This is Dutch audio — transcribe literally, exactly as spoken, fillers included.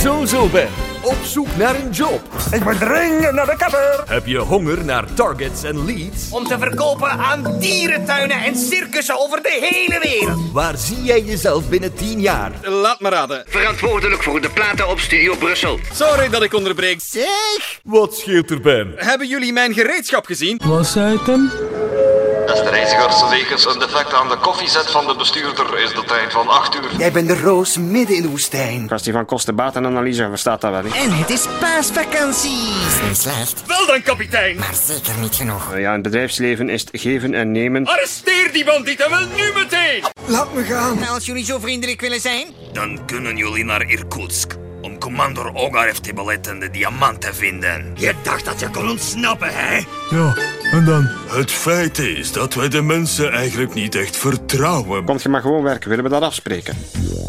Zo, zo Ben. Op zoek naar een job. Ik ben dringend naar de kapper. Heb je honger naar targets en leads? Om te verkopen aan dierentuinen en circussen over de hele wereld. Waar zie jij jezelf binnen tien jaar? Laat me raden. Verantwoordelijk voor de platen op Studio Brussel. Sorry dat ik onderbreek. Zeg! Wat scheelt er, Ben? Hebben jullie mijn gereedschap gezien? Wat zei het hem? Beste reizigers, wegens een defect aan de koffiezet van de bestuurder is de trein van acht uur. Jij bent de roos midden in de woestijn. Kwestie van kosten-batenanalyse, verstaat dat wel, hè? En het is paasvakantie. Is niet slecht, Wel dan, kapitein. maar zeker niet genoeg. Uh, ja, in het bedrijfsleven is het geven en nemen. Arresteer die bandieten wel nu meteen. Laat me gaan. Als jullie zo vriendelijk willen zijn. Dan kunnen jullie naar Irkutsk om commandor Ogar Eftibolet en de diamant te vinden. Je dacht dat je kon ontsnappen, hè? Ja, en dan? Het feit is dat wij de mensen eigenlijk niet echt vertrouwen. Komt je maar gewoon werken, willen we dat afspreken?